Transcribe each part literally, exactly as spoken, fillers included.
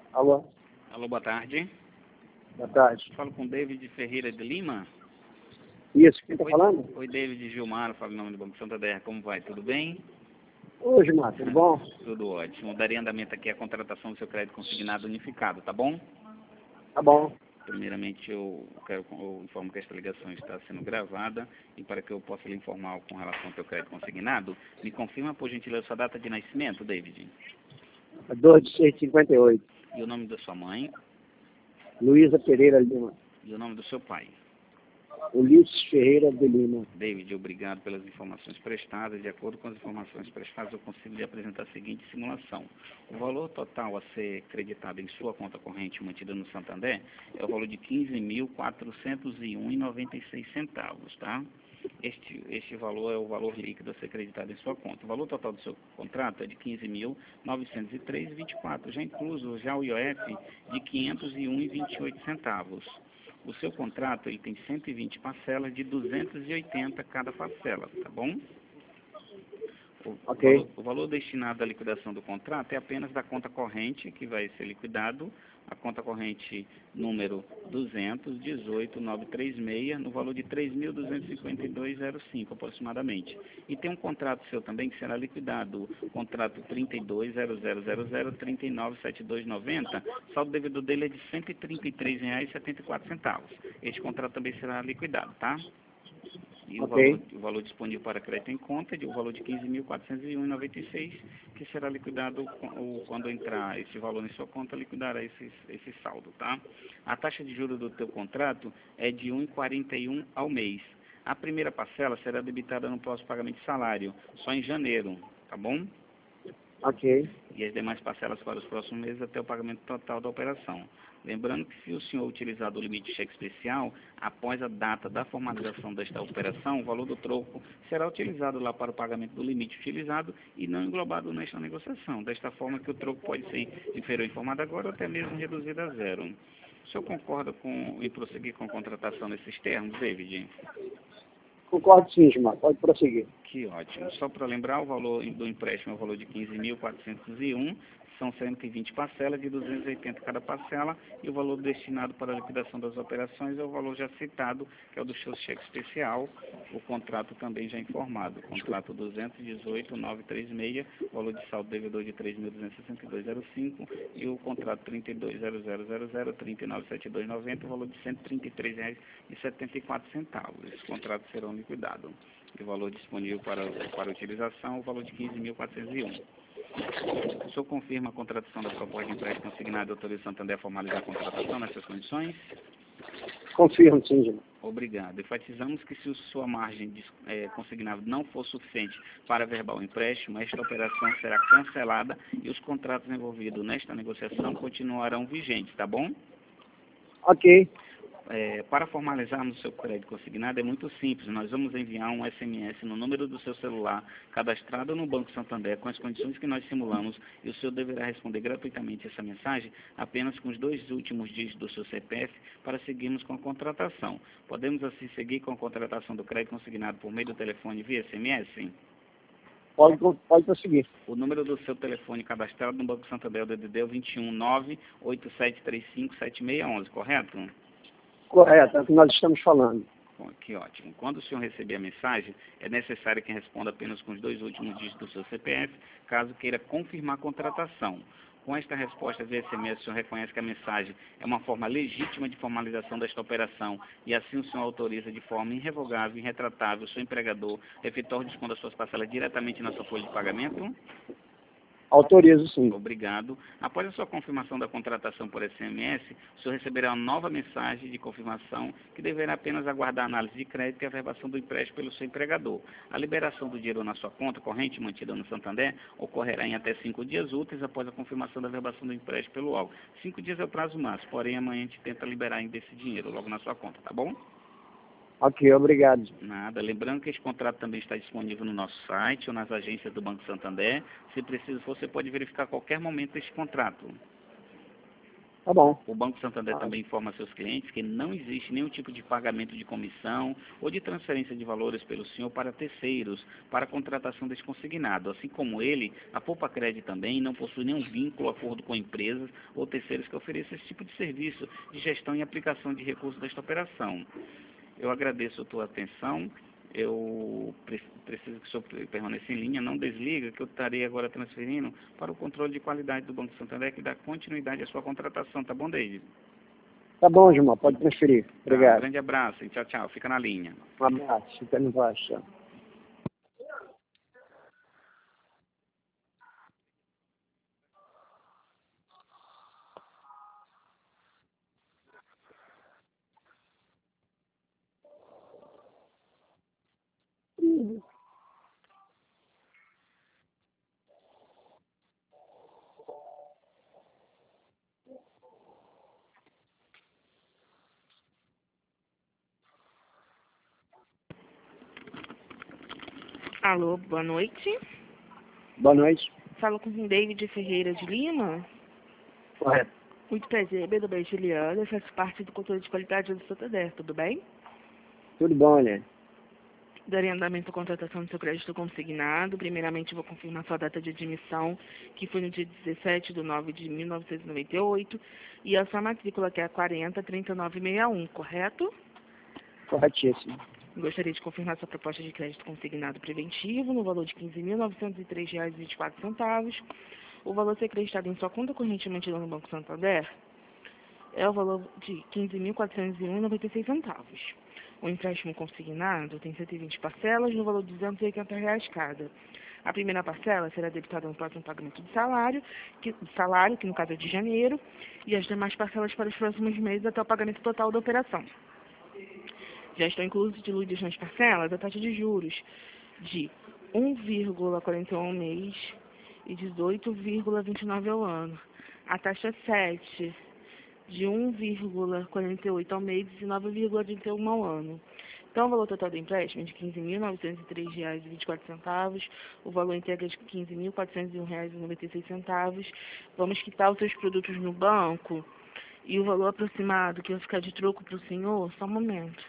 Alô, Alô, boa tarde. boa tarde. Falo com David Ferreira de Lima. Isso, quem está Oi, falando? oi, David Gilmar, falo em nome do Banco Santander. Como vai? Tudo bem? Oi, Gilmar, tudo bom? Tudo ótimo. Daria andamento aqui à contratação do seu crédito consignado unificado, tá bom? Tá bom. Primeiramente, eu quero eu informo que esta ligação está sendo gravada e para que eu possa lhe informar com relação ao seu crédito consignado, me confirma, por gentileza, sua data de nascimento, David, dois de seis de cinquenta e oito. e o nome da sua mãe Luísa Pereira Lima. e o nome do seu pai. Ulisses Ferreira de Lima. David, obrigado pelas informações prestadas. De acordo com as informações prestadas, eu consigo lhe apresentar a seguinte simulação. O valor total a ser creditado em sua conta corrente mantida no Santander é o valor de quinze mil quatrocentos e um reais e noventa e seis centavos, tá? Este, este valor é o valor líquido a ser creditado em sua conta. O valor total do seu contrato é de quinze mil novecentos e três reais e vinte e quatro centavos, já incluso já o I O F de quinhentos e um reais e vinte e oito centavos. O seu contrato ele tem cento e vinte parcelas de duzentos e oitenta cada parcela, tá bom? O, Ok. valor, o valor destinado à liquidação do contrato é apenas da conta corrente, que vai ser liquidado, a conta corrente número duzentos dezoito mil novecentos e trinta e seis, no valor de três mil duzentos e cinquenta e dois reais e cinco aproximadamente. E tem um contrato seu também que será liquidado, contrato trinta e dois zero zero zero zero trinta e nove setenta e dois noventa, saldo devedor dele é de cento e trinta e três reais e setenta e quatro centavos. Este contrato também será liquidado, tá? E o, Ok. valor, o valor disponível para crédito em conta é de o valor de quinze mil quatrocentos e um reais e noventa e seis centavos, que será liquidado o, quando entrar esse valor em sua conta, liquidará esse, esse saldo, tá? A taxa de juros do teu contrato é de um vírgula quarenta e um ao mês. A primeira parcela será debitada no próximo pagamento de salário, só em janeiro, tá bom? Ok. E as demais parcelas para os próximos meses até o pagamento total da operação. Lembrando que se o senhor utilizar do limite de cheque especial, após a data da formalização desta operação, o valor do troco será utilizado lá para o pagamento do limite utilizado e não englobado nesta negociação. Desta forma que o troco pode ser inferior informado agora ou até mesmo reduzido a zero. O senhor concorda com, em prosseguir com a contratação nesses termos, David? Concordo sim, Gilmar, pode prosseguir. Que ótimo. Só para lembrar, o valor do empréstimo é o valor de quinze mil quatrocentos e um, são cento e vinte parcelas de duzentos e oitenta cada parcela, e o valor destinado para a liquidação das operações é o valor já citado, que é o do seu cheque especial, o contrato também já informado. Contrato duzentos e dezoito mil novecentos e trinta e seis, valor de saldo devedor de três mil duzentos e sessenta e dois reais e cinco, e o contrato trinta e dois zero zero zero zero trinta e nove setenta e dois noventa, o valor de cento e trinta e três reais e setenta e quatro centavos. Esses contratos serão liquidados. E o valor disponível para, para utilização, o valor de quinze mil quatrocentos e um. O senhor confirma a contratação da proposta de empréstimo consignado e autoriza o Santander a formalizar a contratação nessas condições? Confirmo sim, Gilmar. Obrigado. Enfatizamos que se sua margem de, é, consignada não for suficiente para averbar o empréstimo, esta operação será cancelada e os contratos envolvidos nesta negociação continuarão vigentes, tá bom? Ok. É, para formalizarmos o seu crédito consignado é muito simples. Nós vamos enviar um S M S no número do seu celular cadastrado no Banco Santander com as condições que nós simulamos e o senhor deverá responder gratuitamente essa mensagem apenas com os dois últimos dígitos do seu C P F para seguirmos com a contratação. Podemos assim seguir com a contratação do crédito consignado por meio do telefone via S M S? Pode, pode prosseguir. O número do seu telefone cadastrado no Banco Santander é o D D D vinte e um nove oito sete três cinco sete seis um um, correto? Correto, é o que nós estamos falando. Bom, que ótimo. Quando o senhor receber a mensagem, é necessário que responda apenas com os dois últimos dígitos do seu C P F, caso queira confirmar a contratação. Com esta resposta via S M S, o senhor reconhece que a mensagem é uma forma legítima de formalização desta operação e assim o senhor autoriza de forma irrevogável e irretratável o seu empregador a efetuar o desconto das suas parcelas diretamente na sua folha de pagamento? Autorizo sim. Obrigado. Após a sua confirmação da contratação por S M S, o senhor receberá uma nova mensagem de confirmação que deverá apenas aguardar a análise de crédito e a averbação do empréstimo pelo seu empregador. A liberação do dinheiro na sua conta corrente mantida no Santander ocorrerá em até cinco dias úteis após a confirmação da averbação do empréstimo pelo órgão. Cinco dias é o prazo máximo, porém amanhã a gente tenta liberar ainda esse dinheiro logo na sua conta, tá bom? Ok, obrigado. Nada. Lembrando que este contrato também está disponível no nosso site ou nas agências do Banco Santander. Se preciso for, você pode verificar a qualquer momento este contrato. Tá bom. O Banco Santander também informa a seus clientes que não existe nenhum tipo de pagamento de comissão ou de transferência de valores pelo senhor para terceiros, para a contratação deste consignado. Assim como ele, a Poupa-Cred também não possui nenhum vínculo, acordo com empresas ou terceiros que ofereçam esse tipo de serviço de gestão e aplicação de recursos desta operação. Eu agradeço a tua atenção. Eu pre- preciso que o senhor permaneça em linha, não desliga, que eu estarei agora transferindo para o controle de qualidade do Banco Santander, que dá continuidade à sua contratação, tá bom, David? Tá bom, Gilmar, pode transferir. Tá, um Obrigado. grande abraço e tchau, tchau. Fica na linha. Um abraço, fica no baixo. Alô, boa noite. Boa noite. Falo com o David Ferreira de Lima. Correto. Muito prazer, meu nome é Juliana, eu faço parte do controle de qualidade do Santander, tudo bem? Tudo bom, né? Darei andamento à contratação do seu crédito consignado. Primeiramente, vou confirmar sua data de admissão, que foi no dia dezessete de nove de mil novecentos e noventa e oito, e a sua matrícula, que é a quarenta, trinta e nove sessenta e um, correto? Corretíssimo. Gostaria de confirmar sua proposta de crédito consignado preventivo no valor de quinze mil novecentos e três reais e vinte e quatro centavos. O valor a ser acreditado em sua conta corrente mantida no Banco Santander é o valor de quinze mil quatrocentos e um reais e noventa e seis centavos. O empréstimo consignado tem cento e vinte parcelas no valor de duzentos e oitenta reais cada. A primeira parcela será debitada no próximo pagamento de salário, que, salário, que no caso é de janeiro, e as demais parcelas para os próximos meses até o pagamento total da operação. Já estão inclusos diluídos nas parcelas a taxa de juros de um vírgula quarenta e um ao mês e dezoito vírgula vinte e nove ao ano. A taxa sete de um vírgula quarenta e oito ao mês e dezenove vírgula trinta e um ao ano. Então, o valor total do empréstimo é de quinze mil novecentos e três reais e vinte e quatro centavos, o valor integra de quinze mil quatrocentos e um reais e noventa e seis centavos. Vamos quitar os seus produtos no banco e o valor aproximado que vai ficar de troco para o senhor, só um momento.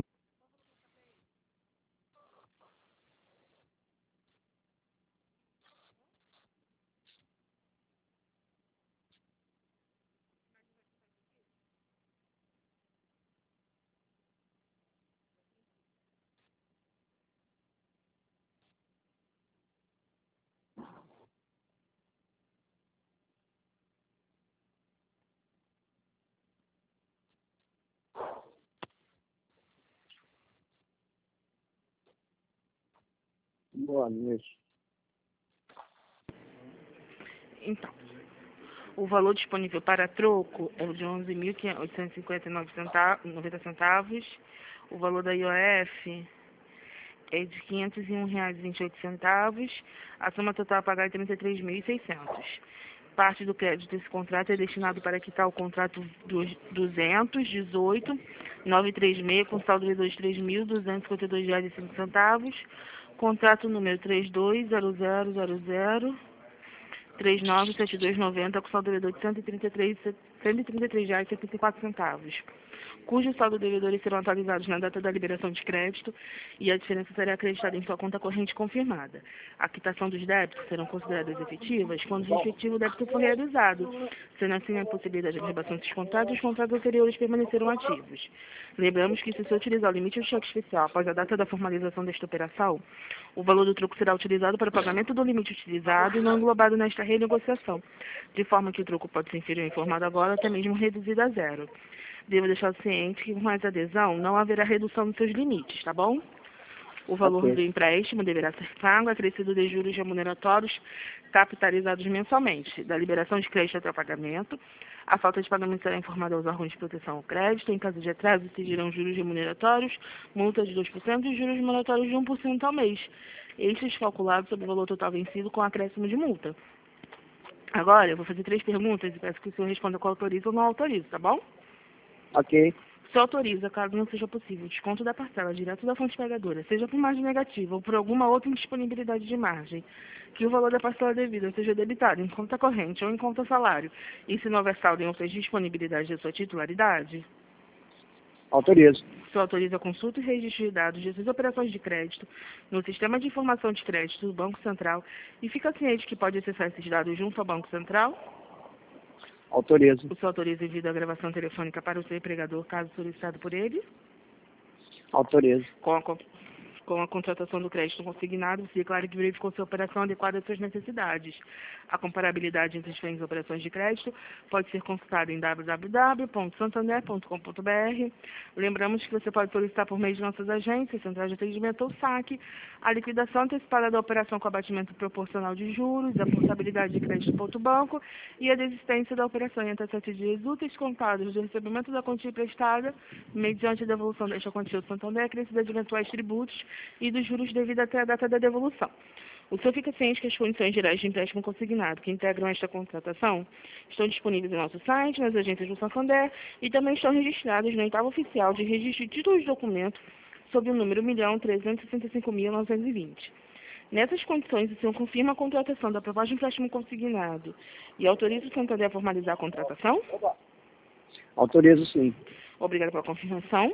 Boa noite. Então, o valor disponível para troco é o de onze mil oitocentos e cinquenta e nove centavos. O valor da I O F é de quinhentos e um reais e vinte e oito centavos. A soma total a pagar é trinta e três mil e seiscentos. Parte do crédito desse contrato é destinado para quitar o contrato duzentos e dezoito mil novecentos e trinta e seis com saldo de três mil duzentos e cinquenta e dois reais e cinco centavos. Contrato número três dois zero zero zero zero três nove sete dois nove zero com saldo devedor de cento e trinta e três reais e setenta e quatro centavos, cujo saldo devedores serão atualizados na data da liberação de crédito e a diferença será acreditada em sua conta corrente confirmada. A quitação dos débitos serão consideradas efetivas quando o respectivo débito for realizado, sendo assim a possibilidade de averbação descontada e os contratos anteriores permanecerão ativos. Lembramos que, se você utilizar o limite do cheque especial após a data da formalização desta operação, o valor do troco será utilizado para o pagamento do limite utilizado e não englobado nesta renegociação, de forma que o troco pode ser inferior informado agora, até mesmo reduzido a zero. Devo deixar ciente que, com essa adesão, não haverá redução dos seus limites, tá bom? O valor Ok. do empréstimo deverá ser pago acrescido de juros remuneratórios capitalizados mensalmente, da liberação de crédito até o pagamento. A falta de pagamento será informada aos órgãos de proteção ao crédito. Em caso de atraso, exigirão juros remuneratórios, multa de dois por cento e juros remuneratórios de um por cento ao mês. Estes calculados sobre o valor total vencido com acréscimo de multa. Agora, eu vou fazer três perguntas e peço que o senhor responda com autoriza ou não autoriza, tá bom? Ok. Se autoriza, caso não seja possível, o desconto da parcela direto da fonte pagadora, seja por margem negativa ou por alguma outra indisponibilidade de margem, que o valor da parcela devida seja debitado em conta corrente ou em conta salário, e se não houver saldo em outras disponibilidades de sua titularidade, Autorizo. se autoriza a consulta e registro de dados de suas operações de crédito no Sistema de Informação de Crédito do Banco Central e fica ciente que pode acessar esses dados junto ao Banco Central. Autorizo. O senhor autoriza devido à gravação telefônica para o seu empregador, caso solicitado por ele. Autorizo. Com a, con- com a contratação do crédito consignado, se declara que verificou sua operação adequada às suas necessidades. A comparabilidade entre as diferentes operações de crédito pode ser consultada em w w w ponto santander ponto com ponto b r. Lembramos que você pode solicitar por meio de nossas agências, centrais de atendimento ou saque, a liquidação antecipada da operação com abatimento proporcional de juros, a portabilidade de crédito ponto banco e a desistência da operação em até sete dias úteis contados do recebimento da quantia emprestada, mediante a devolução desta quantia do Santander, acrescida de eventuais tributos e dos juros devido até a data da devolução. O senhor fica ciente que as condições gerais de empréstimo consignado que integram esta contratação estão disponíveis no nosso site, nas agências do Santander e também estão registradas no oitavo oficial de registro de títulos de documento sob o número um milhão trezentos e sessenta e cinco mil novecentos e vinte. Nessas condições, o senhor confirma a contratação da proposta de empréstimo consignado e autoriza o Santander a formalizar a contratação? Autorizo, sim. Obrigada pela confirmação.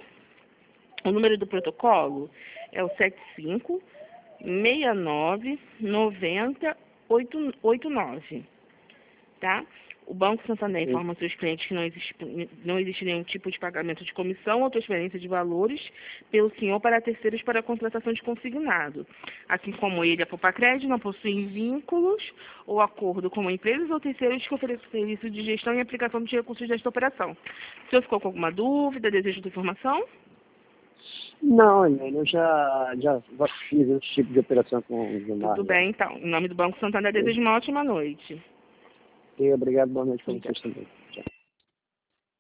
O número do protocolo é o sete cinco seis nove nove zero oito oito nove, tá? O Banco Santander informa aos seus clientes que não existe, não existe nenhum tipo de pagamento de comissão ou transferência de valores pelo senhor para terceiros para a contratação de consignado. Assim como ele, a Popacred não possui vínculos ou acordo com empresas ou terceiros que ofereçam serviço de gestão e aplicação dos recursos desta operação. O senhor ficou com alguma dúvida, desejo de informação? Não, eu já, já fiz esse tipo de operação com o Gilmar. Tudo bem, então. Em nome do Banco Santander, desejo uma ótima noite. E obrigado, boa noite para vocês também.